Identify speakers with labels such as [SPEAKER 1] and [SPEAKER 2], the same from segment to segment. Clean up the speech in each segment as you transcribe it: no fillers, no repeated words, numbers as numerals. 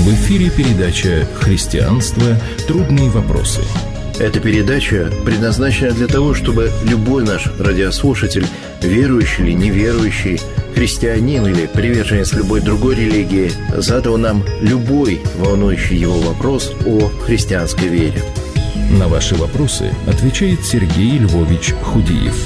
[SPEAKER 1] В эфире передача «Христианство. Трудные вопросы».
[SPEAKER 2] Эта передача предназначена для того, чтобы любой наш радиослушатель, верующий или неверующий, христианин или приверженец любой другой религии, задал нам любой волнующий его вопрос о христианской вере.
[SPEAKER 1] На ваши вопросы отвечает Сергей Львович Худиев.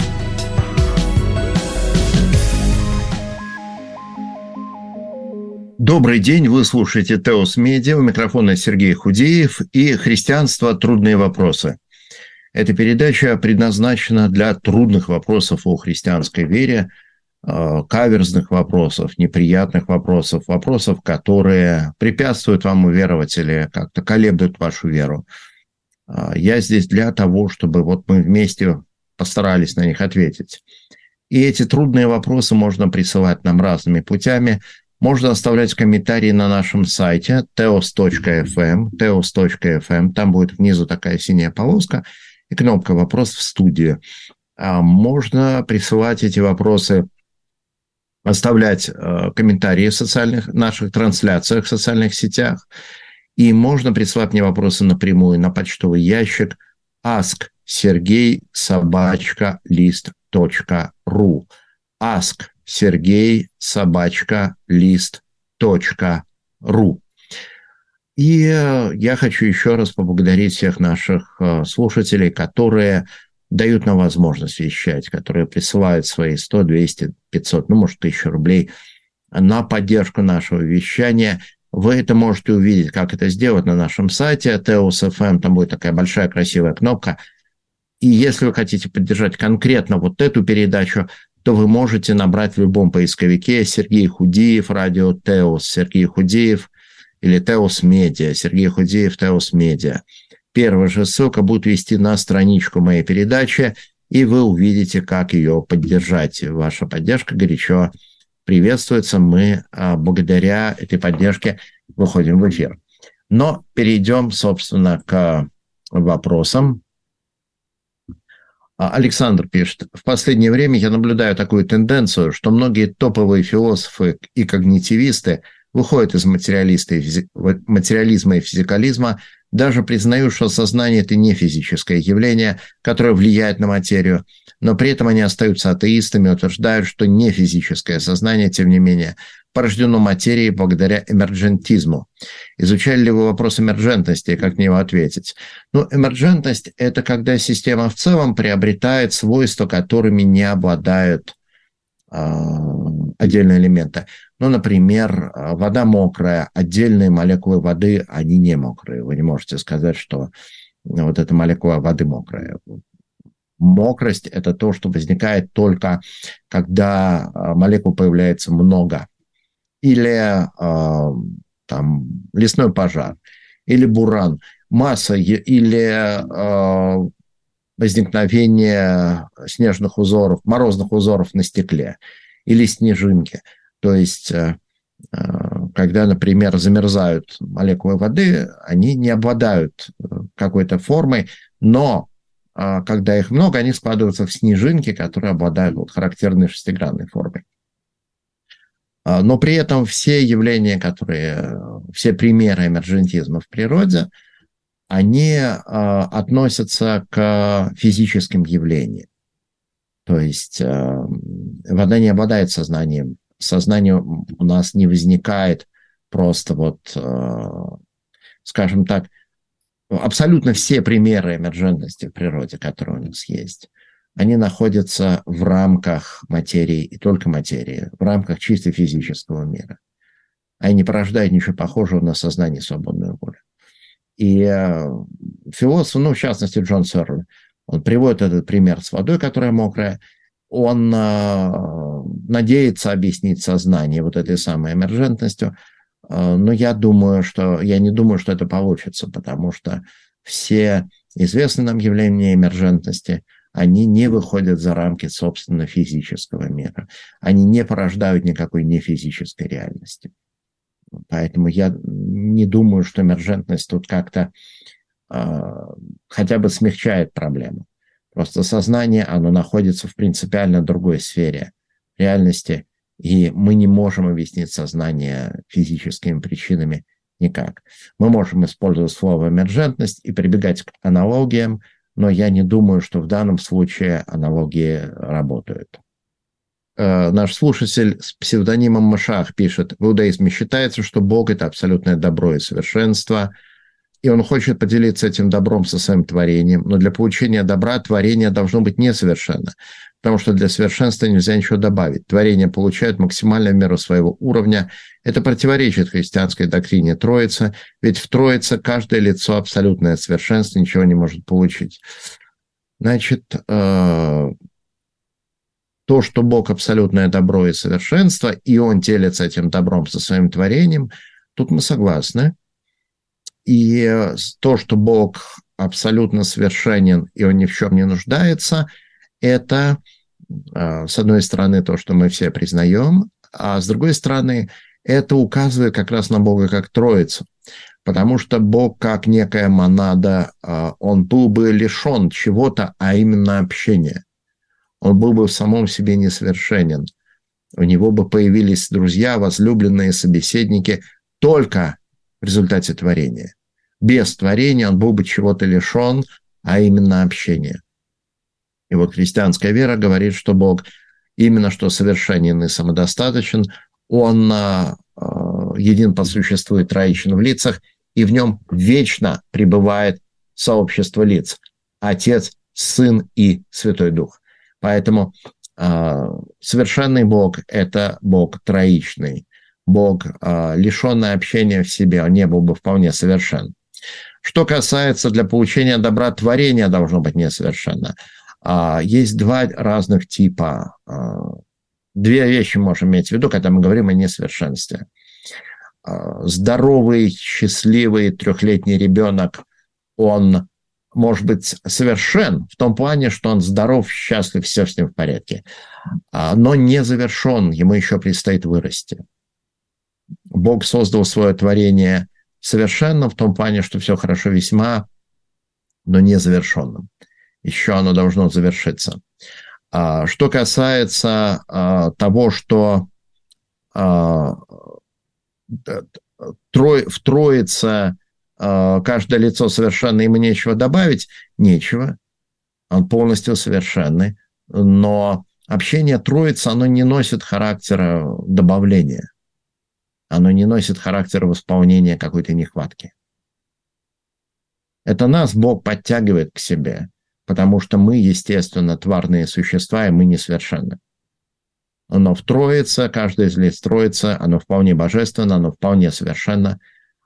[SPEAKER 2] Добрый день, вы слушаете Теос Медиа, у микрофона Сергей Худиев и «Христианство. Трудные вопросы». Эта передача предназначена для трудных вопросов о христианской вере, каверзных вопросов, неприятных вопросов, вопросов, которые препятствуют вам уверовать или как-то колеблют вашу веру. Я здесь для того, чтобы мы вместе постарались на них ответить. И эти трудные вопросы можно присылать нам разными путями. Можно оставлять комментарии на нашем сайте teos.fm, там будет внизу такая синяя полоска и кнопка «Вопрос в студию». Можно присылать эти вопросы, оставлять комментарии в наших трансляциях в социальных сетях. И можно присылать мне вопросы напрямую на почтовый ящик asksergey@list.ru asksergey@list.ru. И я хочу еще раз поблагодарить всех наших слушателей, которые дают нам возможность вещать, которые присылают свои 100, 200, 500, может, 1000 рублей на поддержку нашего вещания. Вы это можете увидеть, как это сделать на нашем сайте Teos.fm, там будет такая большая красивая кнопка. И если вы хотите поддержать конкретно эту передачу, то вы можете набрать в любом поисковике Сергей Худиев, радио Теос, Сергей Худиев или Теос Медиа, Сергей Худиев, Теос Медиа. Первая же ссылка будет вести на страничку моей передачи, и вы увидите, как ее поддержать. Ваша поддержка горячо приветствуется. Мы благодаря этой поддержке выходим в эфир. Но перейдем, собственно, к вопросам. Александр пишет: в последнее время я наблюдаю такую тенденцию, что многие топовые философы и когнитивисты выходят из материализма и физикализма, даже признают, что сознание – это не физическое явление, которое влияет на материю, но при этом они остаются атеистами и утверждают, что не физическое сознание, тем не менее, порождено материей благодаря эмерджентизму. Изучали ли вы вопрос эмерджентности и как на него ответить? Эмерджентность – это когда система в целом приобретает свойства, которыми не обладают отдельные элементы. Например, вода мокрая, отдельные молекулы воды, они не мокрые. Вы не можете сказать, что эта молекула воды мокрая. Мокрость – это то, что возникает только, когда молекул появляется много. Или лесной пожар, или буран, масса, или возникновение снежных узоров, морозных узоров на стекле, или снежинки. То есть, когда, например, замерзают молекулы воды, они не обладают какой-то формой, но когда их много, они складываются в снежинки, которые обладают характерной шестигранной формой. Но при этом все явления, все примеры эмерджентизма в природе, они относятся к физическим явлениям. То есть вода не обладает сознанием. Сознание у нас не возникает просто скажем так, абсолютно все примеры эмерджентности в природе, которые у нас есть, они находятся в рамках материи и только материи, в рамках чисто физического мира. Они не порождают ничего похожего на сознание и свободную волю. И философ, в частности Джон Сёрл, он приводит этот пример с водой, которая мокрая. Он надеется объяснить сознание этой самой эмерджентностью, но я не думаю, что это получится, потому что все известные нам явления эмерджентности, они не выходят за рамки, собственно, физического мира. Они не порождают никакой нефизической реальности. Поэтому я не думаю, что эмерджентность тут как-то хотя бы смягчает проблему. Просто сознание, оно находится в принципиально другой сфере реальности, и мы не можем объяснить сознание физическими причинами Никак. Мы можем использовать слово «эмерджентность» и прибегать к аналогиям, но я не думаю, что в данном случае аналогии работают. Наш слушатель с псевдонимом Машах пишет: в иудаизме считается, что Бог – это абсолютное добро и совершенство, и он хочет поделиться этим добром со своим творением, но для получения добра творение должно быть несовершенно, потому что для совершенства нельзя ничего добавить. Творение получает максимальную меру своего уровня. Это противоречит христианской доктрине Троицы, ведь в Троице каждое лицо абсолютное совершенство ничего не может получить. Значит, то, что Бог абсолютное добро и совершенство, и Он делится этим добром со своим творением, тут мы согласны. И то, что Бог абсолютно совершенен, и Он ни в чем не нуждается, это, с одной стороны, то, что мы все признаем, а с другой стороны, это указывает как раз на Бога как Троицу. Потому что Бог, как некая монада, Он был бы лишен чего-то, а именно общения. Он был бы в самом себе несовершенен. У него бы появились друзья, возлюбленные, собеседники только в результате творения. Без творения он был бы чего-то лишен, а именно общения. И вот христианская вера говорит, что Бог именно что совершенен и самодостаточен, Он един по существу и троичен в лицах, и в нем вечно пребывает сообщество лиц – Отец, Сын и Святой Дух. Поэтому совершенный Бог – это Бог троичный. Бог, лишенный общения в себе, он не был бы вполне совершен. Что касается для получения добра, творение должно быть несовершенно. Есть два разных типа. Две вещи можем иметь в виду, когда мы говорим о несовершенстве. Здоровый, счастливый трехлетний ребенок, он может быть совершен в том плане, что он здоров, счастлив, все с ним в порядке, но не завершен, ему еще предстоит вырасти. Бог создал свое творение совершенно в том плане, что все хорошо весьма, но не завершенным. Еще оно должно завершиться. Что касается того, что в Троице каждое лицо совершенно, ему нечего добавить, нечего. Он полностью совершенный. Но общение Троицы, оно не носит характера добавления. Оно не носит характера восполнения какой-то нехватки. Это нас Бог подтягивает к себе, потому что мы, естественно, тварные существа, и мы несовершенны. Но в Троице, каждое из лиц Троицы, оно вполне божественно, оно вполне совершенно.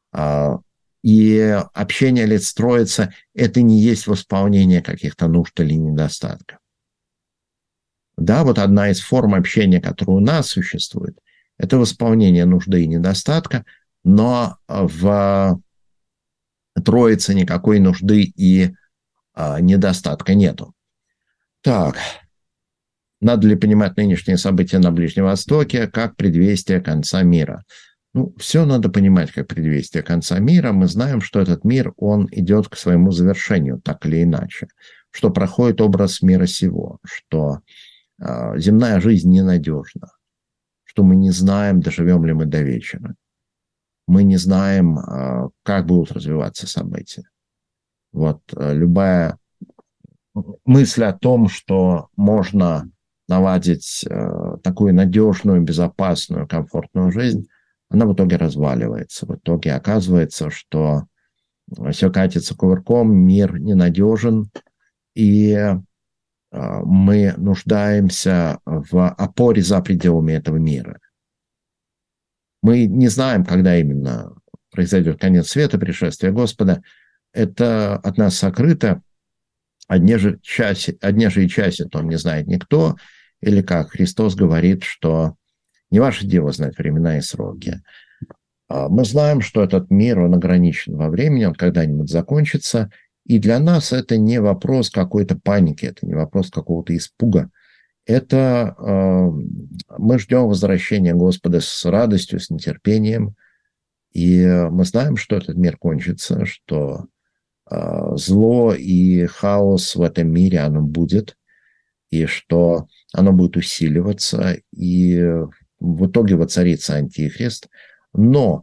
[SPEAKER 2] И общение лиц Троицы – это не есть восполнение каких-то нужд или недостатков. Да, вот одна из форм общения, которая у нас существует, это восполнение нужды и недостатка, но в Троице никакой нужды и недостатка нету. Так, надо ли понимать нынешние события на Ближнем Востоке как предвестие конца мира? Ну, все надо понимать как предвестие конца мира. Мы знаем, что этот мир, он идет к своему завершению, так или иначе. Что проходит образ мира сего, что земная жизнь ненадежна, что мы не знаем, доживем ли мы до вечера. Мы не знаем, как будут развиваться события. Вот любая мысль о том, что можно наладить такую надежную, безопасную, комфортную жизнь, она в итоге разваливается. В итоге оказывается, что все катится кувырком, мир ненадежен, и мы нуждаемся в опоре за пределами этого мира. Мы не знаем, когда именно произойдет конец света, пришествие Господа. Это от нас сокрыто. О дне же и часе то не знает никто. Или как Христос говорит, что не ваше дело знать времена и сроки. Мы знаем, что этот мир, он ограничен во времени, он когда-нибудь закончится. И для нас это не вопрос какой-то паники, это не вопрос какого-то испуга. Это мы ждем возвращения Господа с радостью, с нетерпением. И мы знаем, что этот мир кончится, что зло и хаос в этом мире, оно будет, и что оно будет усиливаться, и в итоге воцарится Антихрист. Но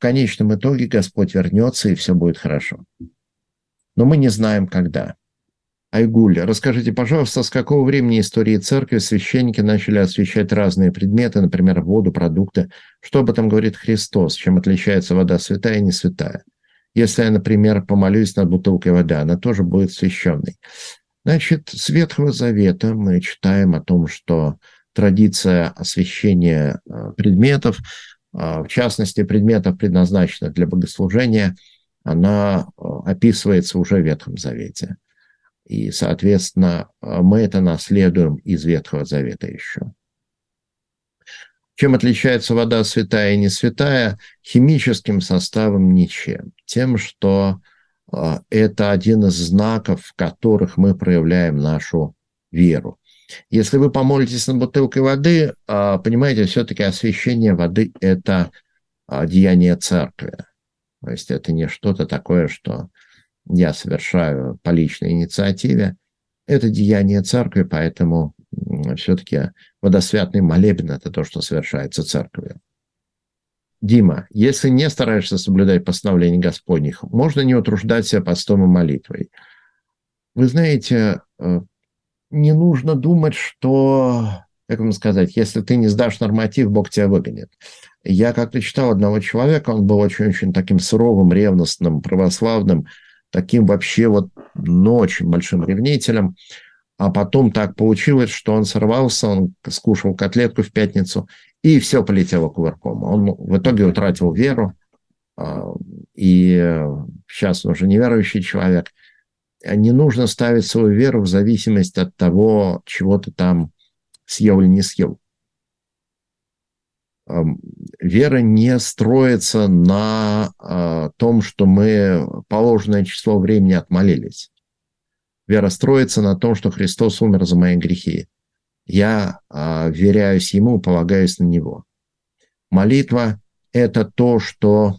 [SPEAKER 2] конечном итоге Господь вернется, и все будет хорошо. Но мы не знаем, когда. Айгуль, расскажите, пожалуйста, с какого времени истории церкви священники начали освящать разные предметы, например, воду, продукты? Что об этом говорит Христос? Чем отличается вода святая и не святая? Если я, например, помолюсь над бутылкой воды, она тоже будет священной. Значит, с Ветхого Завета мы читаем о том, что традиция освящения предметов, в частности, предметов, предназначенных для богослужения, она описывается уже в Ветхом Завете. И, соответственно, мы это наследуем из Ветхого Завета еще. Чем отличается вода святая и не святая? Химическим составом ничем. Тем, что это один из знаков, в которых мы проявляем нашу веру. Если вы помолитесь над бутылкой воды, понимаете, все-таки освящение воды – это деяние церкви. То есть это не что-то такое, что я совершаю по личной инициативе. Это деяние церкви, поэтому все-таки водосвятный молебен – это то, что совершается церковью. Дима, если не стараешься соблюдать постановления Господних, можно не утруждать себя постом и молитвой. Вы знаете, не нужно думать, что, как вам сказать, если ты не сдашь норматив, Бог тебя выгонит. Я как-то читал одного человека, он был очень-очень таким суровым, ревностным, православным, таким вообще очень большим ревнителем. А потом так получилось, что он сорвался, он скушал котлетку в пятницу, и все полетело кувырком. Он в итоге утратил веру, и сейчас он уже неверующий человек. Не нужно ставить свою веру в зависимость от того, чего ты там съел или не съел. Вера не строится на том, что мы положенное число времени отмолились. Вера строится на том, что Христос умер за мои грехи. Я вверяюсь Ему, полагаюсь на Него. Молитва – это то, что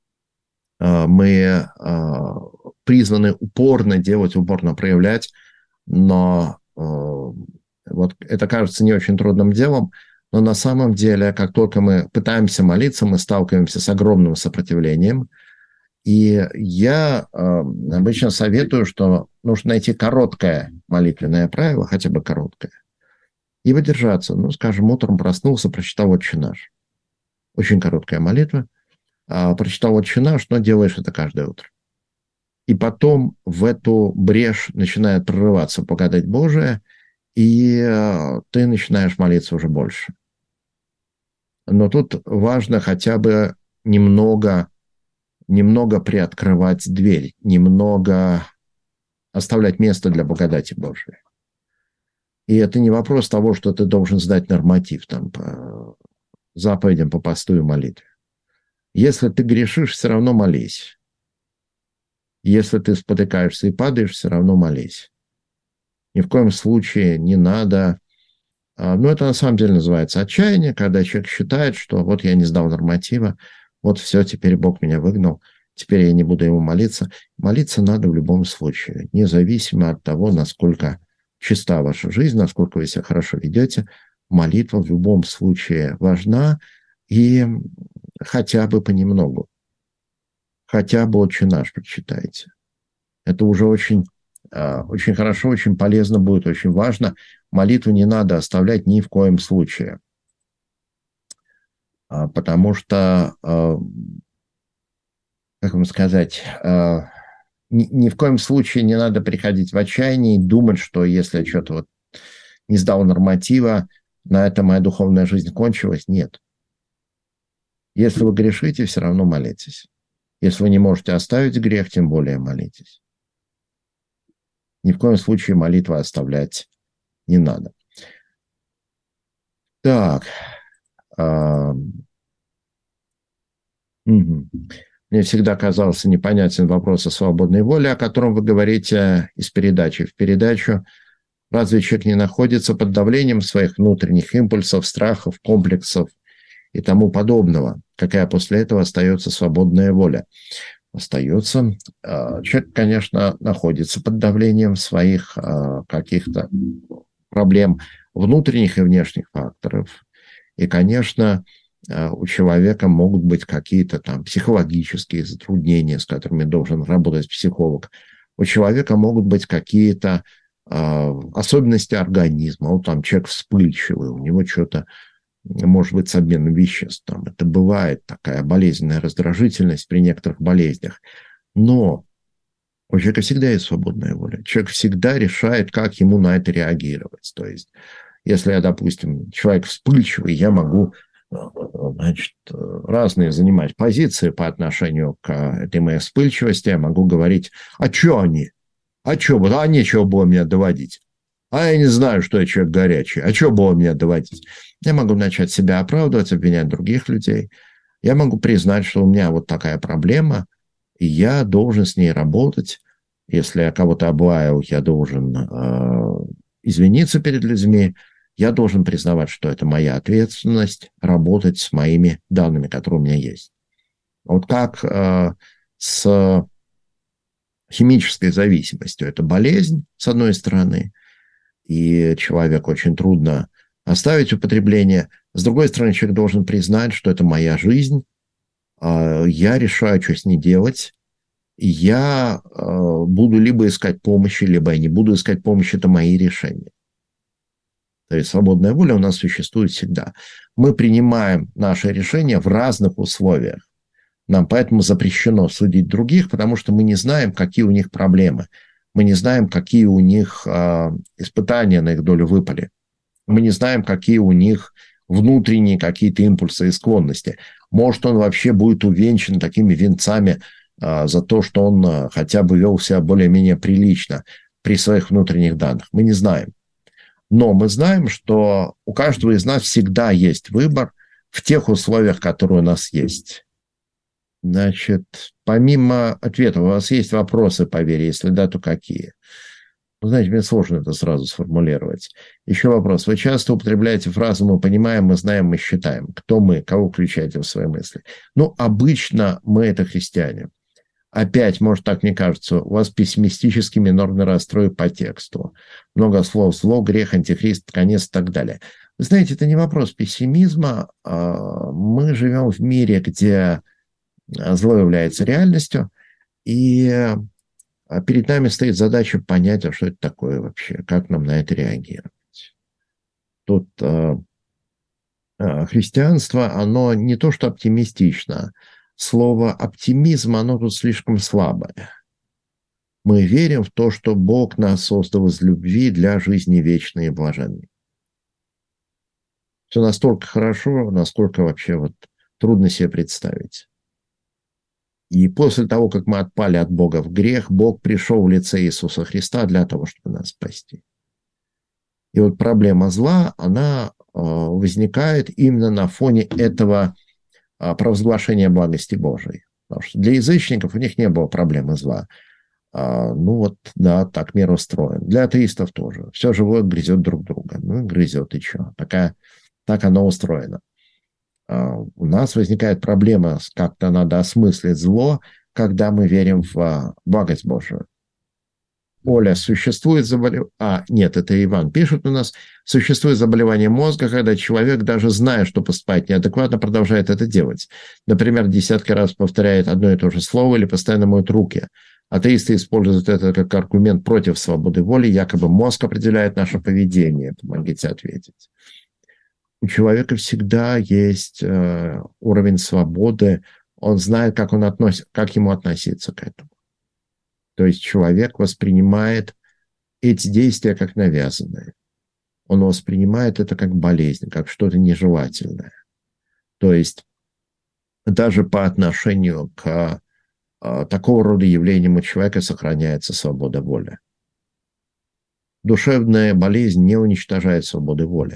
[SPEAKER 2] мы призваны упорно делать, упорно проявлять, но это кажется не очень трудным делом, но на самом деле, как только мы пытаемся молиться, мы сталкиваемся с огромным сопротивлением. И я обычно советую, что нужно найти короткое молитвенное правило, хотя бы короткое, и выдержаться. Скажем, утром проснулся, прочитал «Отче наш». Очень короткая молитва. Прочитал «Отче наш», но делаешь это каждое утро. И потом в эту брешь начинает прорываться благодать Божия, и ты начинаешь молиться уже больше. Но тут важно хотя бы немного приоткрывать дверь, немного оставлять место для благодати Божией. И это не вопрос того, что ты должен сдать норматив там, по заповедям, по посту и молитве. Если ты грешишь, все равно молись. Если ты спотыкаешься и падаешь, все равно молись. Ни в коем случае не надо... это на самом деле называется отчаяние, когда человек считает, что вот я не сдал норматива, вот все, теперь Бог меня выгнал, теперь я не буду ему молиться. Молиться надо в любом случае, независимо от того, насколько чиста ваша жизнь, насколько вы себя хорошо ведете. Молитва в любом случае важна, и хотя бы понемногу. Хотя бы «Отче наш» прочитайте. Это уже очень хорошо, очень полезно будет, очень важно. Молитву не надо оставлять ни в коем случае. Потому что, как вам сказать, ни в коем случае не надо приходить в отчаяние и думать, что если я что-то не сдал норматива, на этом моя духовная жизнь кончилась. Нет. Если вы грешите, все равно молитесь. Если вы не можете оставить грех, тем более молитесь. Ни в коем случае молитву оставлять не надо. Так. Мне всегда казался непонятен вопрос о свободной воле, о котором вы говорите из передачи в передачу. Разве человек не находится под давлением своих внутренних импульсов, страхов, комплексов и тому подобного? Какая после этого остается свободная воля? Остается. Человек, конечно, находится под давлением своих каких-то проблем, внутренних и внешних факторов. И, конечно, у человека могут быть какие-то там психологические затруднения, с которыми должен работать психолог. У человека могут быть какие-то особенности организма. Вот там человек вспыльчивый, у него что-то может быть с обменом веществ. Там это бывает, такая болезненная раздражительность при некоторых болезнях. Но у человека всегда есть свободная воля. Человек всегда решает, как ему на это реагировать. То есть, если я, допустим, человек вспыльчивый, я могу, значит, разные занимать позиции по отношению к этой моей вспыльчивости. Я могу говорить, а что они? А что? А нечего было меня доводить. А я не знаю, что я человек горячий. А что было меня доводить? Я могу начать себя оправдывать, обвинять других людей. Я могу признать, что у меня вот такая проблема, и я должен с ней работать. Если я кого-то облаял, я должен извиниться перед людьми. Я должен признавать, что это моя ответственность, работать с моими данными, которые у меня есть. Вот как с химической зависимостью. Это болезнь, с одной стороны, и человеку очень трудно оставить употребление. С другой стороны, человек должен признать, что это моя жизнь, я решаю, что с ней делать, и я буду либо искать помощи, либо я не буду искать помощи, это мои решения. То есть свободная воля у нас существует всегда. Мы принимаем наши решения в разных условиях. Нам поэтому запрещено судить других, потому что мы не знаем, какие у них проблемы. Мы не знаем, какие у них испытания на их долю выпали. Мы не знаем, какие у них внутренние какие-то импульсы и склонности. Может, он вообще будет увенчан такими венцами за то, что он хотя бы вел себя более-менее прилично при своих внутренних данных. Мы не знаем. Но мы знаем, что у каждого из нас всегда есть выбор в тех условиях, которые у нас есть. Значит, помимо ответа, у вас есть вопросы по вере? Если да, то какие? Ну, знаете, мне сложно это сразу сформулировать. Еще вопрос. Вы часто употребляете фразу «мы понимаем, мы знаем, мы считаем». Кто мы? Кого включаете в свои мысли? Ну, обычно мы – это христиане. Опять, может, так мне кажется, у вас пессимистический минорный расстрой по тексту. Много слов: зло, грех, антихрист, конец и так далее. Вы знаете, это не вопрос пессимизма. Мы живем в мире, где зло является реальностью, и перед нами стоит задача понять, а что это такое вообще, как нам на это реагировать. Тут христианство, оно не то что оптимистично, слово оптимизм, оно тут слишком слабое. Мы верим в то, что Бог нас создал из любви для жизни вечной и блаженной. Все настолько хорошо, насколько вообще вот трудно себе представить. И после того, как мы отпали от Бога в грех, Бог пришел в лице Иисуса Христа для того, чтобы нас спасти. И вот проблема зла, она возникает именно на фоне этого провозглашения благости Божией. Потому что для язычников у них не было проблемы зла. Ну вот, да, так мир устроен. Для атеистов тоже. Все живое грызет друг друга. Ну, грызет, и что? Так оно устроено. У нас возникает проблема, как-то надо осмыслить зло, когда мы верим в благость Божию. Оля, существует заболевание... Нет, это Иван пишет у нас. Существует заболевание мозга, когда человек, даже зная, что поступает неадекватно, продолжает это делать. Например, десятки раз повторяет одно и то же слово или постоянно моет руки. Атеисты используют это как аргумент против свободы воли, якобы мозг определяет наше поведение. Помогите ответить. У человека всегда есть уровень свободы, он знает, как ему относиться к этому. То есть человек воспринимает эти действия как навязанные. Он воспринимает это как болезнь, как что-то нежелательное. То есть даже по отношению к такого рода явлениям у человека сохраняется свобода воли. Душевная болезнь не уничтожает свободы воли.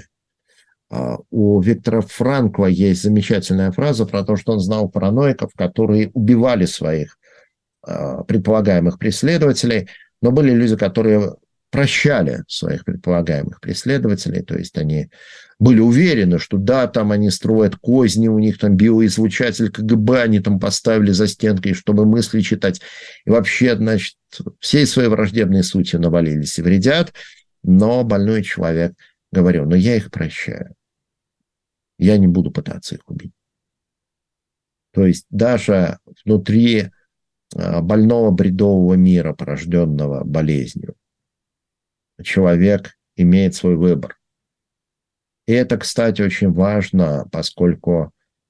[SPEAKER 2] У Виктора Франкла есть замечательная фраза про то, что он знал параноиков, которые убивали своих предполагаемых преследователей, но были люди, которые прощали своих предполагаемых преследователей, то есть они были уверены, что да, там они строят козни, у них там биоизлучатель КГБ, они там поставили за стенкой, чтобы мысли читать, и вообще, значит, всей своей враждебной сути навалились и вредят, но больной человек говорил, но я их прощаю. я не буду пытаться их убить. То есть даже внутри больного бредового мира, порожденного болезнью, человек имеет свой выбор. И это, кстати, очень важно, поскольку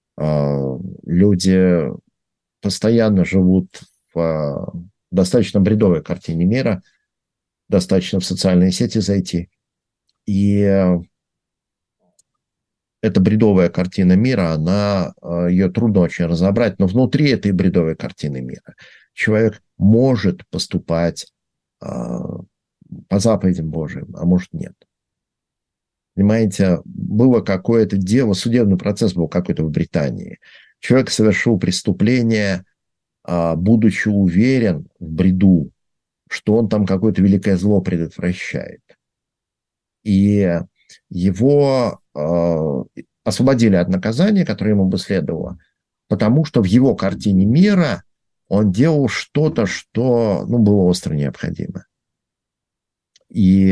[SPEAKER 2] люди постоянно живут в достаточно бредовой картине мира, достаточно в социальные сети зайти. И эта бредовая картина мира, ее трудно очень разобрать, но внутри этой бредовой картины мира человек может поступать по заповедям Божьим, а может нет. Понимаете, было какое-то дело, судебный процесс был какой-то в Британии. Человек совершил преступление, будучи уверен в бреду, что он там какое-то великое зло предотвращает. И его освободили от наказания, которое ему бы следовало, потому что в его картине мира он делал что-то, что было остро необходимо. И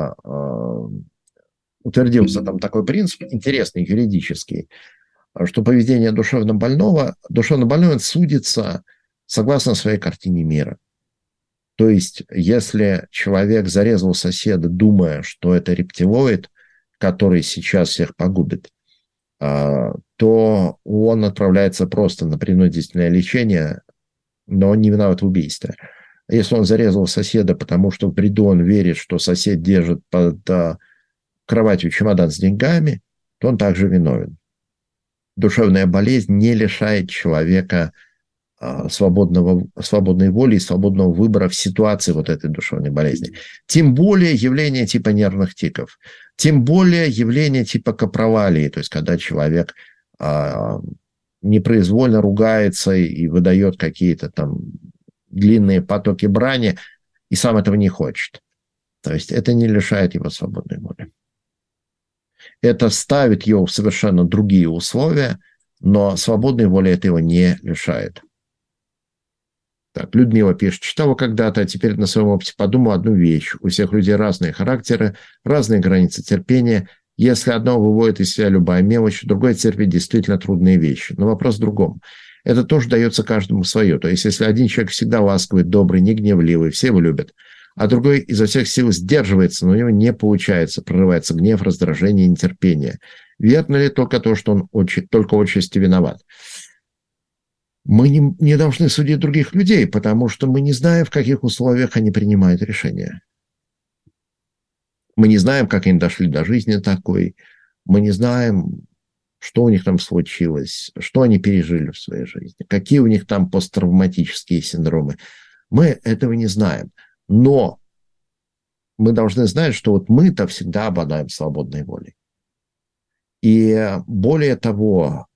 [SPEAKER 2] утвердился там такой принцип, интересный, юридический, что поведение душевно больной судится согласно своей картине мира. То есть, если человек зарезал соседа, думая, что это рептилоид, который сейчас всех погубит, то он отправляется просто на принудительное лечение, но он не виноват в убийстве. Если он зарезал соседа, потому что в бреду он верит, что сосед держит под кроватью чемодан с деньгами, то он также виновен. Душевная болезнь не лишает человека свободной воли и свободного выбора в ситуации вот этой душевной болезни. Тем более явление типа нервных тиков. Тем более явление типа капровалии, то есть когда человек непроизвольно ругается и выдает какие-то там длинные потоки брани, и сам этого не хочет. То есть это не лишает его свободной воли. Это ставит его в совершенно другие условия, но свободной воли это его не лишает. Так, Людмила пишет, читала когда-то, а теперь на своем опыте подумала одну вещь. У всех людей разные характеры, разные границы терпения. Если одно выводит из себя любая мелочь, другое терпит действительно трудные вещи. Но вопрос в другом. Это тоже дается каждому свое. То есть, если один человек всегда ласковый, добрый, негневливый, все его любят, а другой изо всех сил сдерживается, но у него не получается, прорывается гнев, раздражение, нетерпение. Верно ли только то, что он только отчасти виноват? Мы не должны судить других людей, потому что мы не знаем, в каких условиях они принимают решения. Мы не знаем, как они дошли до жизни такой. Мы не знаем, что у них там случилось, что они пережили в своей жизни, какие у них там посттравматические синдромы. Мы этого не знаем. Но мы должны знать, что вот мы-то всегда обладаем свободной волей. И более того,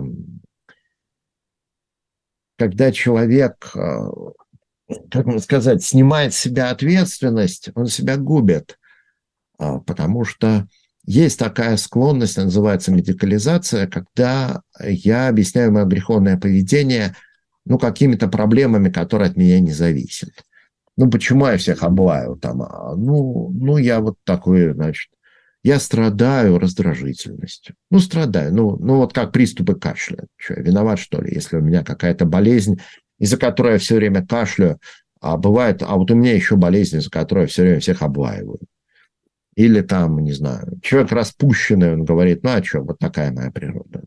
[SPEAKER 2] когда человек, как можно сказать, снимает с себя ответственность, он себя губит, потому что есть такая склонность, называется медикализация, когда я объясняю мое греховное поведение какими-то проблемами, которые от меня не зависят. Почему я всех облаю там? Я вот такой, значит, я страдаю раздражительностью. Страдаю. Вот как приступы кашля. Что, я виноват, что ли, если у меня какая-то болезнь, из-за которой я все время кашляю, а бывает, вот у меня еще болезнь, из-за которой я все время всех облаиваю. Или там, не знаю, человек распущенный, он говорит, вот такая моя природа.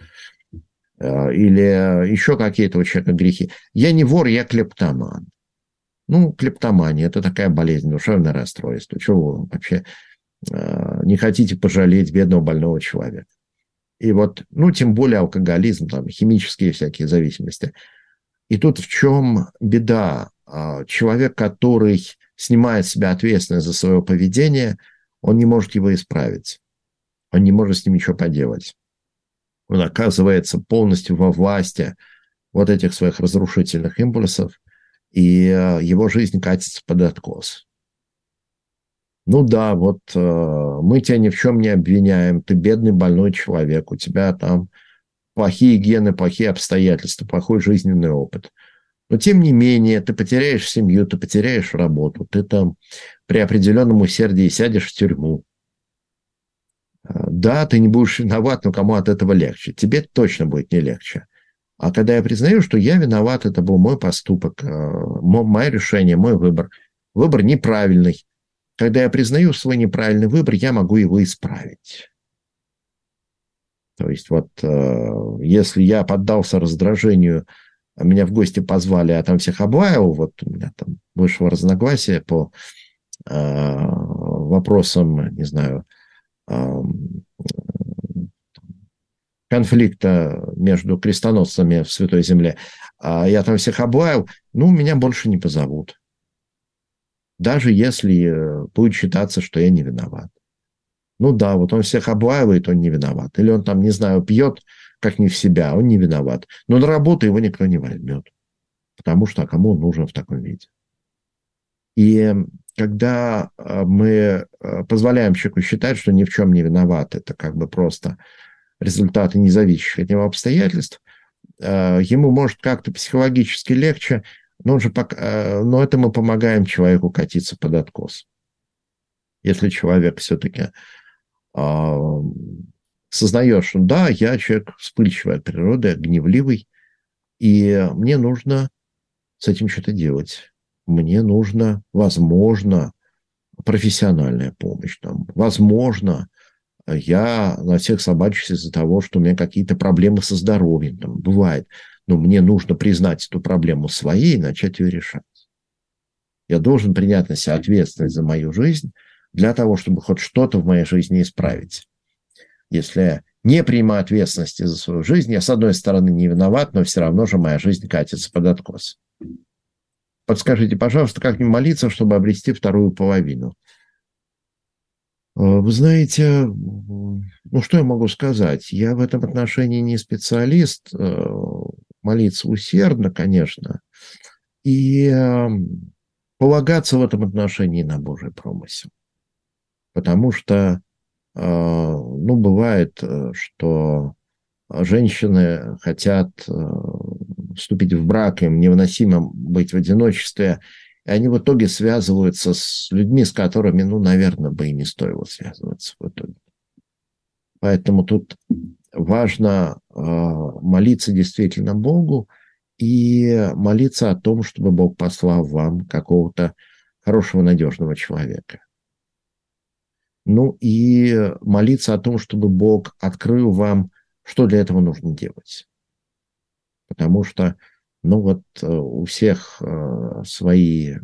[SPEAKER 2] Или еще какие-то у человека грехи. Я не вор, я клептоман. Клептомания – это такая болезнь, душевное расстройство. Чего вы вообще не хотите пожалеть бедного больного человека? И вот, тем более алкоголизм, там, химические всякие зависимости. И тут в чем беда? Человек, который снимает с себя ответственность за свое поведение, он не может его исправить. Он не может с ним ничего поделать. Он оказывается полностью во власти вот этих своих разрушительных импульсов, и его жизнь катится под откос. Мы тебя ни в чем не обвиняем, ты бедный больной человек, у тебя там плохие гены, плохие обстоятельства, плохой жизненный опыт. Но тем не менее, ты потеряешь семью, ты потеряешь работу, ты там при определенном усердии сядешь в тюрьму. Да, ты не будешь виноват, но кому от этого легче? Тебе точно будет не легче. А когда я признаю, что я виноват, это был мой поступок, мое решение, мой выбор. Выбор неправильный. Когда я признаю свой неправильный выбор, я могу его исправить. То есть вот если я поддался раздражению, меня в гости позвали, а там всех облаял, вот у меня там вышло разногласие по вопросам, не знаю, конфликта между крестоносцами в Святой Земле, а я там всех облаял, ну, меня больше не позовут. Даже если будет считаться, что я не виноват. Ну да, вот он всех облаивает, он не виноват. Или он там, не знаю, пьет как не в себя, он не виноват. Но на работу его никто не возьмет. Потому что кому он нужен в таком виде? И когда мы позволяем человеку считать, что ни в чем не виноват, это как бы просто результаты независящих от него обстоятельств, ему может как-то психологически легче, но это мы помогаем человеку катиться под откос. Если человек все-таки сознает, что да, я человек вспыльчивый от природы, гневливый, и мне нужно с этим что-то делать. Мне нужно, возможно, профессиональная помощь. Там, возможно, я на всех собачусь из-за того, что у меня какие-то проблемы со здоровьем. Там, бывает. Но мне нужно признать эту проблему своей и начать ее решать. Я должен принять на себя ответственность за мою жизнь для того, чтобы хоть что-то в моей жизни исправить. Если я не принимаю ответственности за свою жизнь, я, с одной стороны, не виноват, но все равно же моя жизнь катится под откос. Подскажите, пожалуйста, как мне молиться, чтобы обрести вторую половину? Вы знаете, ну что я могу сказать? Я в этом отношении не специалист. Молиться усердно, конечно. И полагаться в этом отношении на Божий промысел. Потому что, ну, бывает, что женщины хотят вступить в брак, им невыносимо быть в одиночестве, и они в итоге связываются с людьми, с которыми, ну, наверное, бы и не стоило связываться в итоге. Поэтому тут важно молиться действительно Богу и молиться о том, чтобы Бог послал вам какого-то хорошего, надежного человека. Ну и молиться о том, чтобы Бог открыл вам, что для этого нужно делать. Потому что, ну вот, у всех свои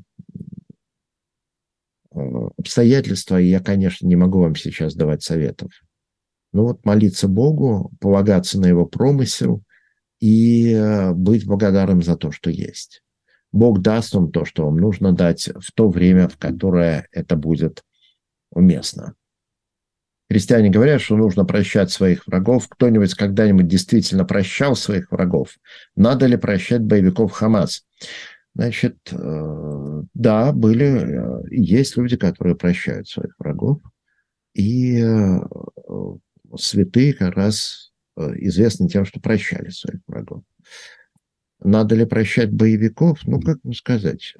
[SPEAKER 2] обстоятельства, и я, конечно, не могу вам сейчас давать советов. Но вот молиться Богу, полагаться на Его промысел и быть благодарным за то, что есть. Бог даст вам то, что вам нужно дать в то время, в которое это будет уместно. Христиане говорят, что нужно прощать своих врагов. Кто-нибудь когда-нибудь действительно прощал своих врагов? Надо ли прощать боевиков Хамас? Значит, да, были и есть люди, которые прощают своих врагов. И святые как раз известны тем, что прощали своих врагов. Надо ли прощать боевиков? Ну, как вам сказать?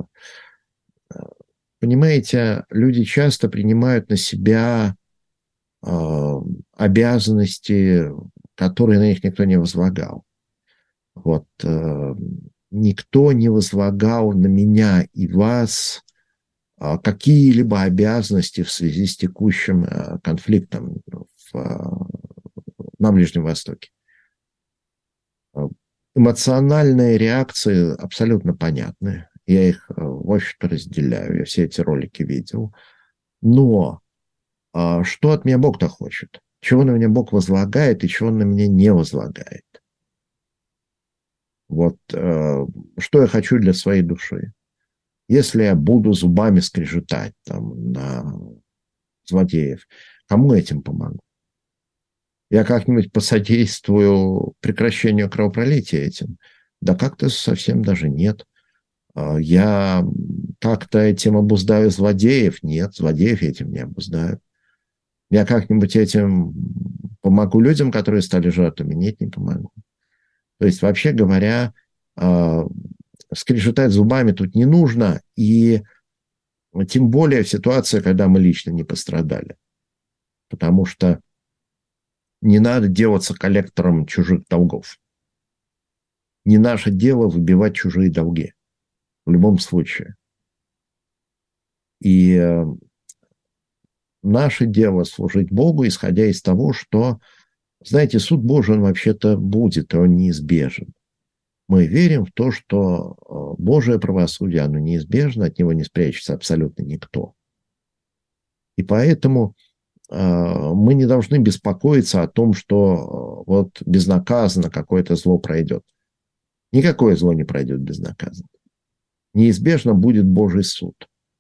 [SPEAKER 2] Понимаете, люди часто принимают на себя обязанности, которые на них никто не возлагал. Вот никто не возлагал на меня и вас какие-либо обязанности в связи с текущим конфликтом на Ближнем Востоке. Эмоциональные реакции абсолютно понятны. Я их, в общем-то, разделяю. Я все эти ролики видел. Но что от меня Бог-то хочет? Чего на меня Бог возлагает и чего он на меня не возлагает? Вот что я хочу для своей души. Если я буду зубами скрежетать там, на злодеев, кому этим помогу? Я как-нибудь посодействую прекращению кровопролития этим? Да как-то совсем даже нет. Я как-то этим обуздаю злодеев? Нет, злодеев этим не обуздаю. Я как-нибудь этим помогу людям, которые стали жертвами? Нет, не помогу. То есть, вообще говоря, скрежетать зубами тут не нужно, и тем более в ситуации, когда мы лично не пострадали. потому что не надо делаться коллектором чужих долгов. Не наше дело выбивать чужие долги в любом случае. И наше дело служить Богу, исходя из того, что, знаете, суд Божий, он вообще-то будет, и он неизбежен. Мы верим в то, что Божие правосудие, оно неизбежно, от него не спрячется абсолютно никто. И поэтому мы не должны беспокоиться о том, что вот безнаказанно какое-то зло пройдет. Никакое зло не пройдет безнаказанно. Неизбежно будет Божий суд.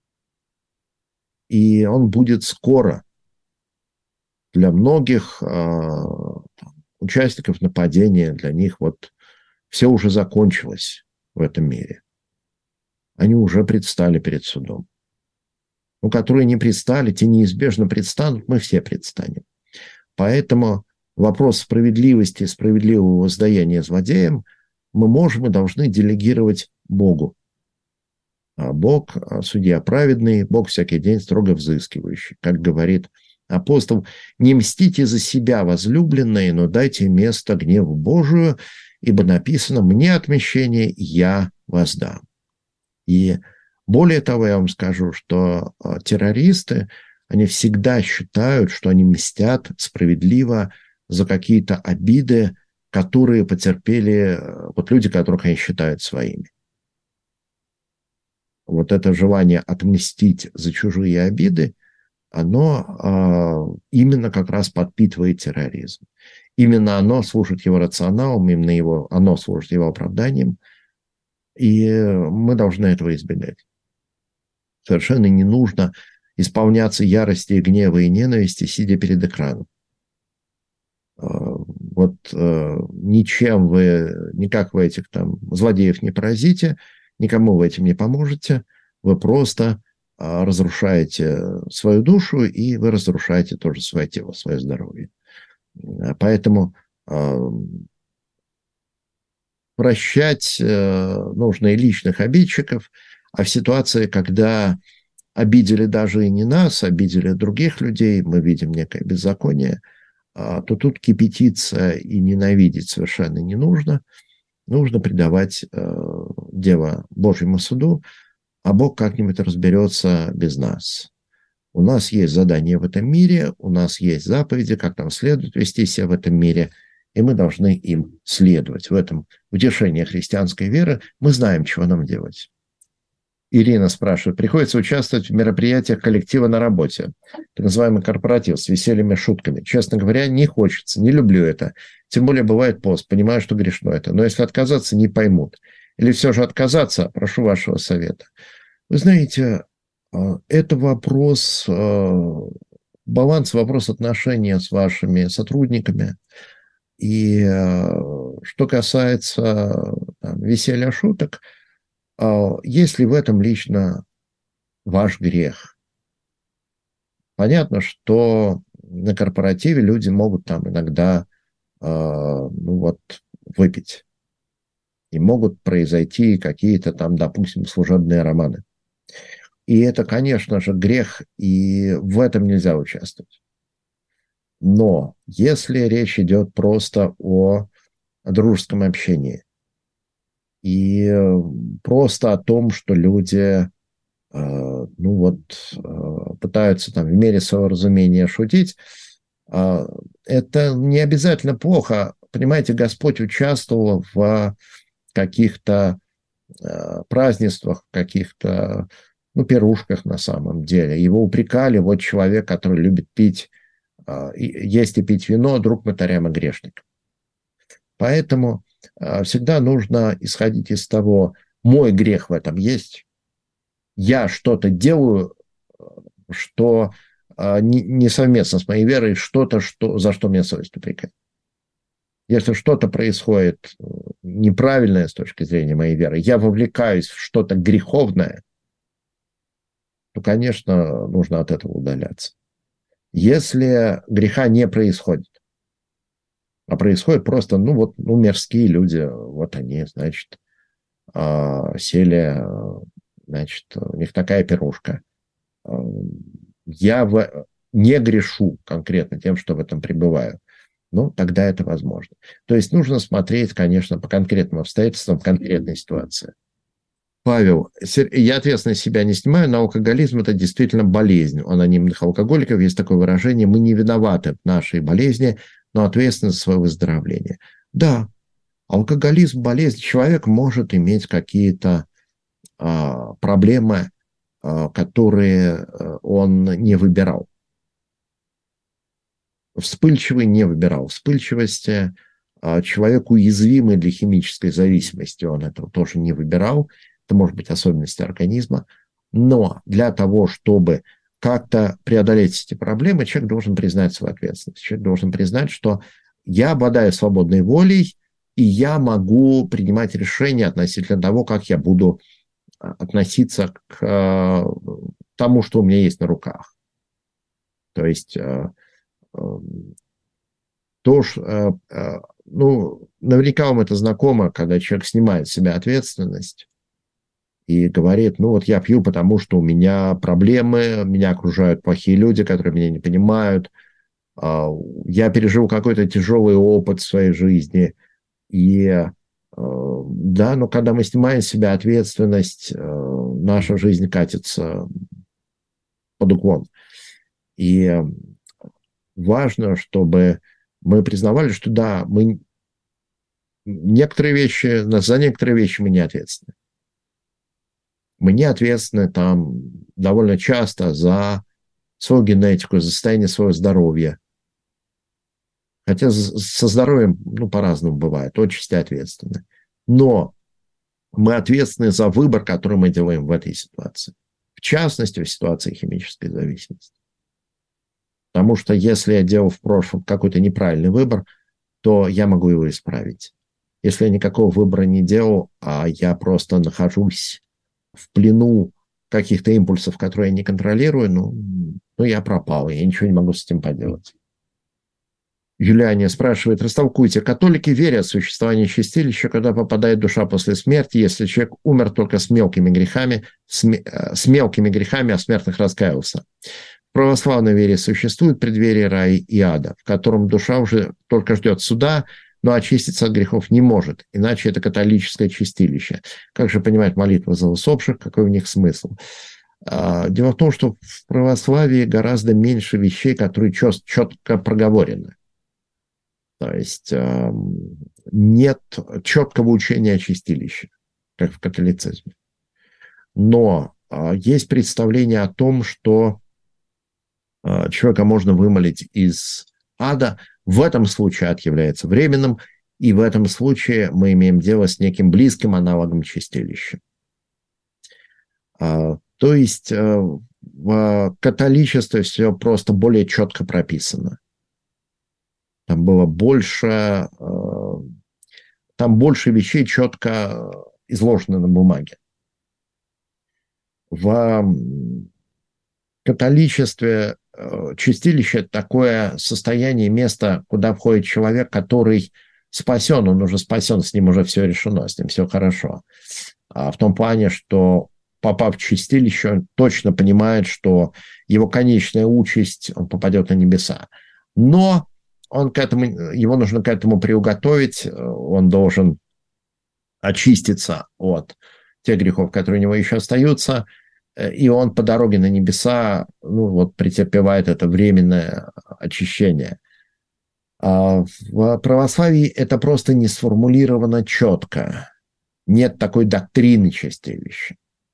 [SPEAKER 2] И он будет скоро. Для многих участников нападения, для них вот все уже закончилось в этом мире. Они уже предстали перед судом. Но которые не предстали, те неизбежно предстанут, мы все предстанем. Поэтому вопрос справедливости и справедливого воздаяния злодеям мы можем и должны делегировать Богу. А Бог – судья праведный, Бог всякий день строго взыскивающий. Как говорит апостол, не мстите за себя, возлюбленные, но дайте место гневу Божию, ибо написано «мне отмещение, я воздам». И более того, я вам скажу, что террористы, они всегда считают, что они мстят справедливо за какие-то обиды, которые потерпели вот люди, которых они считают своими. Вот это желание отмстить за чужие обиды, оно именно как раз подпитывает терроризм. Именно оно служит его рационалом, именно оно служит его оправданием, и мы должны этого избегать. Совершенно не нужно исполняться ярости, гнева и ненависти, сидя перед экраном. Вот ничем никак вы этих там злодеев не поразите, никому вы этим не поможете, вы просто разрушаете свою душу, и вы разрушаете тоже свое тело, свое здоровье. Поэтому прощать нужно и личных обидчиков, а в ситуации, когда обидели даже и не нас, обидели других людей, мы видим некое беззаконие, то тут кипятиться и ненавидеть совершенно не нужно. Нужно предавать дело Божьему суду, а Бог как-нибудь разберется без нас. У нас есть задание в этом мире, у нас есть заповеди, как нам следует вести себя в этом мире, и мы должны им следовать. В этом утешении христианской веры мы знаем, чего нам делать. Ирина спрашивает, приходится участвовать в мероприятиях коллектива на работе, так называемый корпоратив с весельями, шутками. Честно говоря, не хочется, не люблю это. Тем более бывает пост, понимаю, что грешно это. Но если отказаться, не поймут. Или все же отказаться, прошу вашего совета. Вы знаете, это вопрос баланс, вопрос отношения с вашими сотрудниками. И что касается веселья, шуток, если в этом лично ваш грех. Понятно, что на корпоративе люди могут там иногда выпить. И могут произойти какие-то там, допустим, служебные романы. И это, конечно же, грех, и в этом нельзя участвовать. Но если речь идет просто о дружеском общении, и просто о том, что люди пытаются там в мере своего разумения шутить, это не обязательно плохо. Понимаете, Господь участвовал в каких-то празднествах, каких-то пирушках на самом деле. Его упрекали, вот человек, который любит пить, есть и пить вино, друг мытарям и грешникам. Поэтому всегда нужно исходить из того, мой грех в этом есть, я что-то делаю, что не совместно с моей верой, что-то, за что меня совесть упрекает. Если что-то происходит неправильное с точки зрения моей веры, я вовлекаюсь в что-то греховное, то, конечно, нужно от этого удаляться. Если греха не происходит, а происходит просто, мерзкие люди, вот они, значит, сели, значит, у них такая пирушка. Я не грешу конкретно тем, что в этом пребываю, ну, тогда это возможно. То есть нужно смотреть, конечно, по конкретным обстоятельствам, конкретной ситуации. Павел, я ответственность себя не снимаю, но алкоголизм – это действительно болезнь. У анонимных алкоголиков есть такое выражение: мы не виноваты в нашей болезни, но ответственны за свое выздоровление. Да, алкоголизм – болезнь. Человек может иметь какие-то проблемы, которые он не выбирал. Вспыльчивый не выбирал вспыльчивости. Человек уязвимый для химической зависимости, он этого тоже не выбирал. Это может быть особенность организма. Но для того, чтобы как-то преодолеть эти проблемы, человек должен признать свою ответственность. Человек должен признать, что я обладаю свободной волей, и я могу принимать решения относительно того, как я буду относиться к тому, что у меня есть на руках. То есть наверняка вам это знакомо, когда человек снимает с себя ответственность и говорит: ну вот я пью, потому что у меня проблемы, меня окружают плохие люди, которые меня не понимают, я пережил какой-то тяжелый опыт в своей жизни. И да, но когда мы снимаем с себя ответственность, наша жизнь катится под уклон. И важно, чтобы мы признавали, что да, за некоторые вещи мы не ответственны. Мы не ответственны там довольно часто за свою генетику, за состояние своего здоровья. Хотя со здоровьем, по-разному бывает, отчасти ответственны. Но мы ответственны за выбор, который мы делаем в этой ситуации. В частности, в ситуации химической зависимости. Потому что если я делал в прошлом какой-то неправильный выбор, то я могу его исправить. Если я никакого выбора не делал, а я просто нахожусь в плену каких-то импульсов, которые я не контролирую, я пропал, я ничего не могу с этим поделать. Юлиане спрашивает: растолкуйте, католики верят в существование чистилища, когда попадает душа после смерти, если человек умер только с мелкими грехами, а смертных раскаялся. В православной вере существует преддверие рая и ада, в котором душа уже только ждет суда, но очиститься от грехов не может, иначе это католическое чистилище. Как же понимать молитву за усопших, какой в них смысл? Дело в том, что в православии гораздо меньше вещей, которые четко проговорены. То есть нет четкого учения о чистилище, как в католицизме. Но есть представление о том, что человека можно вымолить из ада. В этом случае ад является временным, и в этом случае мы имеем дело с неким близким аналогом чистилища. То есть в католичестве все просто более четко прописано. Там было больше вещей четко изложено на бумаге. В католичестве чистилище – это такое состояние, место, куда входит человек, который спасен, он уже спасен, с ним уже все решено, с ним все хорошо. В том плане, что, попав в чистилище, он точно понимает, что его конечная участь, он попадет на небеса. Но его нужно к этому приуготовить, он должен очиститься от тех грехов, которые у него еще остаются, и он по дороге на небеса претерпевает это временное очищение. В православии это просто не сформулировано четко. Нет такой доктрины чистилища.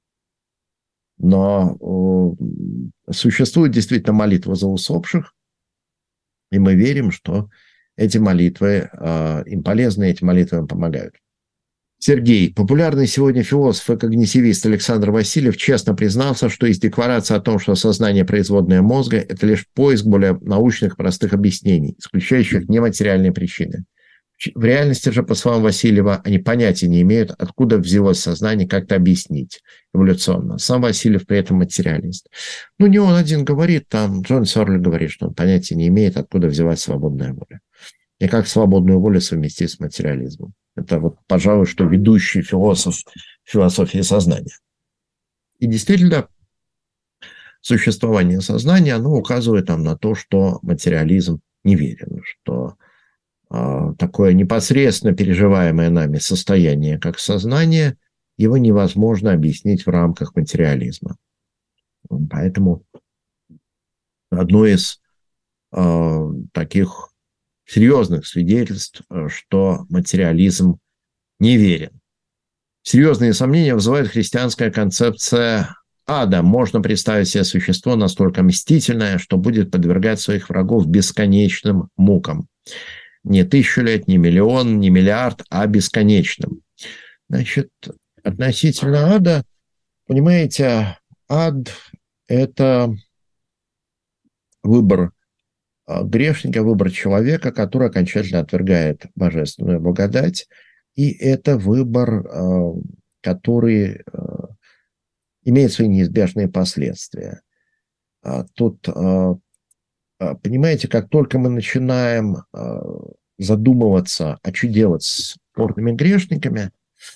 [SPEAKER 2] Но существует действительно молитва за усопших, и мы верим, что эти молитвы им полезны, эти молитвы им помогают. Сергей. Популярный сегодня философ и когнитивист Александр Васильев честно признался, что из декларации о том, что сознание производное мозга, это лишь поиск более научных простых объяснений, исключающих нематериальные причины. В реальности же, по словам Васильева, они понятия не имеют, откуда взялось сознание, как-то объяснить эволюционно. Сам Васильев при этом материалист. Не он один говорит, там Джон Сорли говорит, что он понятия не имеет, откуда взялась свободная воля. И как свободную волю совместить с материализмом. Это пожалуй, что ведущий философ философии сознания. И действительно, существование сознания, оно указывает нам на то, что материализм неверен, что такое непосредственно переживаемое нами состояние, как сознание, его невозможно объяснить в рамках материализма. Поэтому одно из таких серьезных свидетельств, что материализм неверен. Серьезные сомнения вызывает христианская концепция ада. Можно представить себе существо настолько мстительное, что будет подвергать своих врагов бесконечным мукам. Не 1000 лет, не миллион, не миллиард, а бесконечным. Значит, относительно ада, понимаете, ад – это выбор грешника, выбор человека, который окончательно отвергает божественную благодать. И это выбор, который имеет свои неизбежные последствия. Тут, понимаете, как только мы начинаем задумываться, а что делать с порными грешниками,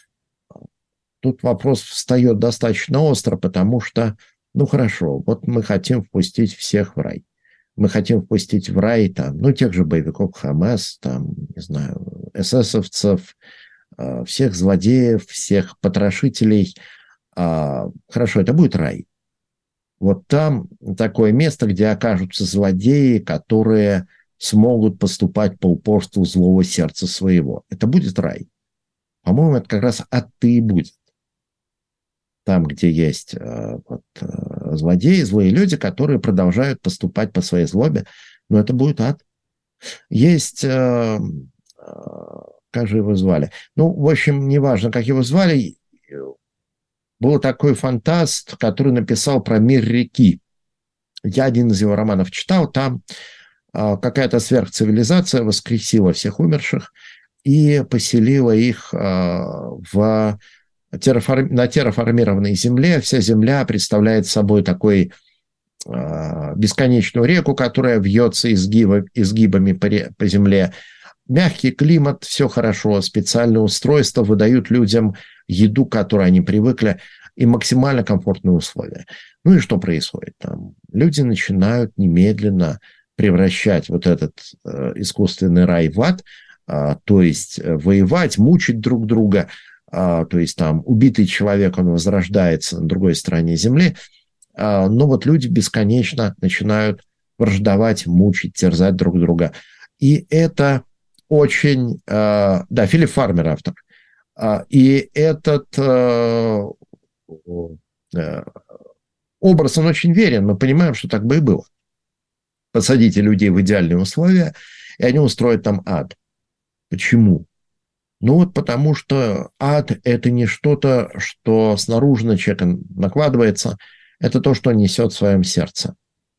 [SPEAKER 2] тут вопрос встает достаточно остро, потому что, ну хорошо, вот мы хотим впустить всех в рай. Мы хотим впустить в рай там, ну, тех же боевиков ХМС, там, не знаю, эсэсовцев, всех злодеев, всех потрошителей. Хорошо, это будет рай. Вот там такое место, где окажутся злодеи, которые смогут поступать по упорству злого сердца своего. Это будет рай. По-моему, это как раз ад-то и будет. Там, где есть злодеи, злые люди, которые продолжают поступать по своей злобе, но это будет ад. Есть, как же его звали? Ну, в общем, неважно, как его звали, был такой фантаст, который написал про мир реки. Я один из его романов читал, там какая-то сверхцивилизация воскресила всех умерших и поселила их на терраформированной земле. Вся земля представляет собой такой бесконечную реку, которая вьется изгибами по земле. Мягкий климат, все хорошо, специальные устройства выдают людям еду, к которой они привыкли, и максимально комфортные условия. Ну и что происходит там? Люди начинают немедленно превращать вот этот искусственный рай в ад, то есть воевать, мучить друг друга, то есть там убитый человек, он возрождается на другой стороне земли, но вот люди бесконечно начинают враждовать, мучить, терзать друг друга. И это очень... Да, Филипп Фармер автор. И этот образ, он очень верен. Мы понимаем, что так бы и было. Посадите людей в идеальные условия, и они устроят там ад. Почему? Ну вот потому что ад – это не что-то, что снаружи на человека накладывается, это то, что он несет в своем сердце.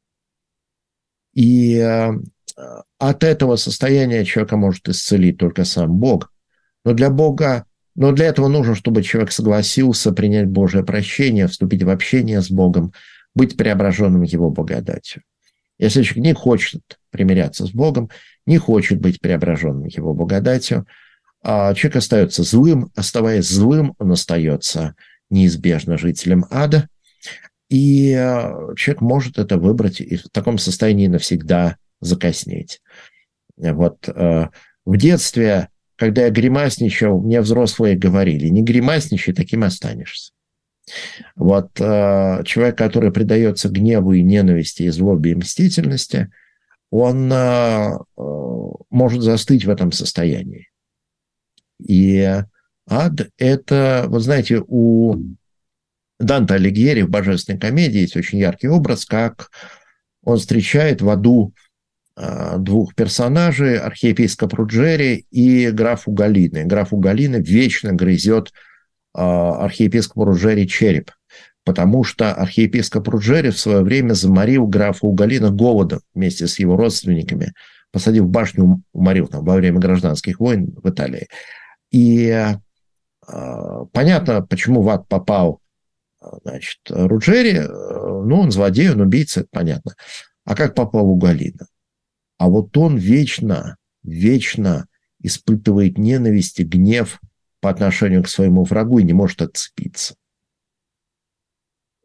[SPEAKER 2] И от этого состояния человека может исцелить только сам Бог. Но для этого нужно, чтобы человек согласился принять Божие прощение, вступить в общение с Богом, быть преображенным Его благодатью. Если человек не хочет примиряться с Богом, не хочет быть преображенным Его благодатью, человек остается злым, оставаясь злым, он остается неизбежно жителем ада, и человек может это выбрать и в таком состоянии навсегда закоснеть. Вот в детстве, когда я гримасничал, мне взрослые говорили: не гримасничай, таким останешься. Вот человек, который предается гневу и ненависти, и злобе, и мстительности, он может застыть в этом состоянии. И ад – это, вы знаете, у Данте Алигьери в «Божественной комедии» есть очень яркий образ, как он встречает в аду двух персонажей, архиепископ Руджери и граф Уголины. Граф Уголины вечно грызет архиепископу Руджери череп, потому что архиепископ Руджери в свое время заморил графа Уголина голодом вместе с его родственниками, посадил в башню, уморил там во время гражданских войн в Италии. И понятно, почему в ад попал, значит, Руджери. Ну, он злодей, он убийца, это понятно. А как попал Уголина? А вот он вечно испытывает ненависть и гнев по отношению к своему врагу и не может отцепиться.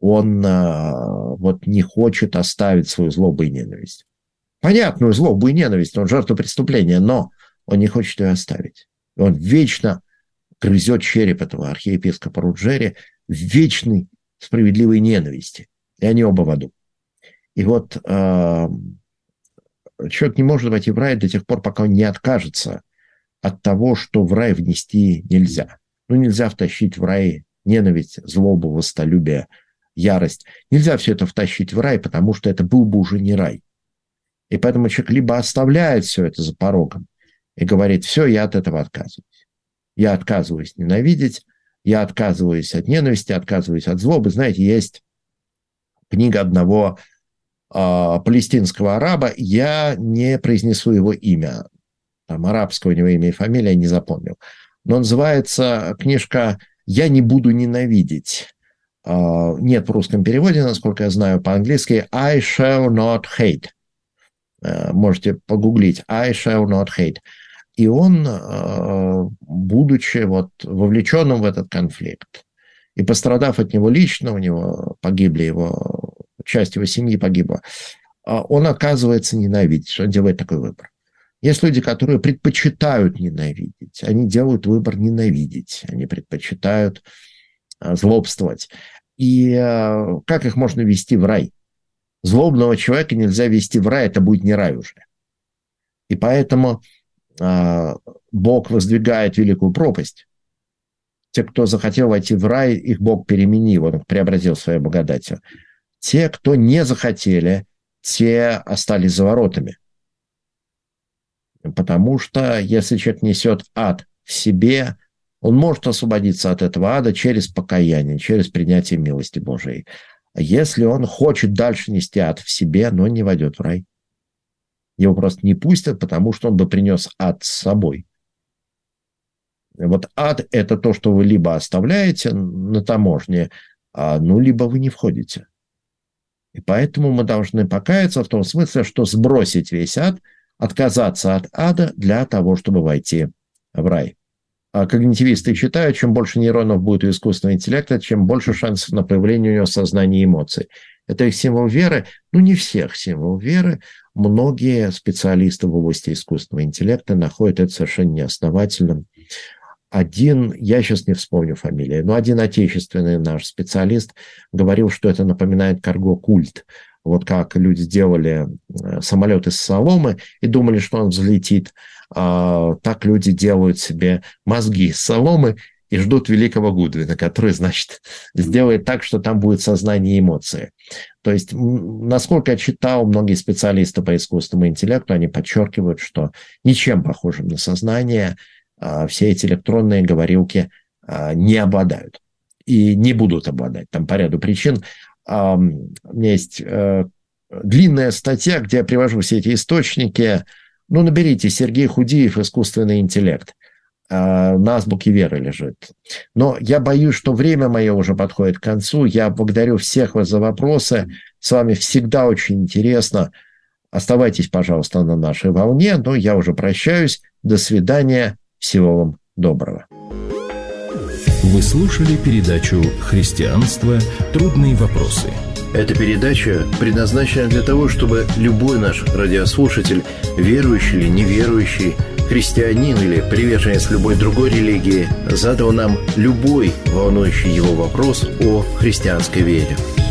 [SPEAKER 2] он вот не хочет оставить свою злобу и ненависть. Понятную злобу и ненависть, он жертва преступления, но он не хочет ее оставить. Он вечно грызет череп этого архиепископа Руджери в вечной справедливой ненависти. И они оба в аду. И вот человек не может войти в рай до тех пор, пока он не откажется от того, что в рай внести нельзя. Ну, нельзя втащить в рай ненависть, злобу, властолюбие, ярость. Нельзя все это втащить в рай, потому что это был бы уже не рай. И поэтому человек либо оставляет все это за порогом и говорит: все, я от этого отказываюсь. Я отказываюсь ненавидеть, я отказываюсь от ненависти, отказываюсь от злобы. Знаете, есть книга одного палестинского араба, я не произнесу его имя, там арабское у него имя и фамилия, я не запомнил. Но называется книжка «Я не буду ненавидеть». Нет в русском переводе, насколько я знаю, по-английски «I shall not hate». Можете погуглить «I shall not hate». И он, будучи вот вовлеченным в этот конфликт и пострадав от него лично, у него погибли его, часть его семьи погибла, он оказывается ненавидеть, он делает такой выбор. Есть люди, которые предпочитают ненавидеть, они делают выбор ненавидеть, они предпочитают злобствовать. И как их можно вести в рай? Злобного человека нельзя вести в рай, это будет не рай уже. И поэтому Бог воздвигает великую пропасть. Те, кто захотел войти в рай, их Бог переменил, он их преобразил своей благодатью. Те, кто не захотели, те остались за воротами. Потому что если человек несет ад в себе, он может освободиться от этого ада через покаяние, через принятие милости Божией. А если он хочет дальше нести ад в себе, но не войдет в рай, его просто не пустят, потому что он бы принес ад с собой. Вот ад – это то, что вы либо оставляете на таможне, либо вы не входите. И поэтому мы должны покаяться в том смысле, что сбросить весь ад, отказаться от ада для того, чтобы войти в рай. А когнитивисты считают, чем больше нейронов будет у искусственного интеллекта, чем больше шансов на появление у него сознания и эмоций. Это их символ веры, не всех символ веры. Многие специалисты в области искусственного интеллекта находят это совершенно неосновательным. Один, я сейчас не вспомню фамилию, но один отечественный наш специалист говорил, что это напоминает карго-культ. Вот как люди делали самолет из соломы и думали, что он взлетит, так люди делают себе мозги из соломы и ждут великого Гудвина, который, значит, сделает так, что там будет сознание и эмоции. То есть, насколько я читал, многие специалисты по искусственному интеллекту, они подчеркивают, что ничем похожим на сознание все эти электронные говорилки не обладают и не будут обладать. Там по ряду причин. У меня есть длинная статья, где я привожу все эти источники. Наберите Сергей Худиев «Искусственный интеллект». На азбуке веры лежит. Но я боюсь, что время мое уже подходит к концу. Я благодарю всех вас за вопросы. С вами всегда очень интересно. Оставайтесь, пожалуйста, на нашей волне. Но я уже прощаюсь. До свидания. Всего вам доброго.
[SPEAKER 1] Вы слушали передачу «Христианство. Трудные вопросы».
[SPEAKER 3] Эта передача предназначена для того, чтобы любой наш радиослушатель, верующий или неверующий, христианин или приверженец любой другой религии, задал нам любой волнующий его вопрос о христианской вере.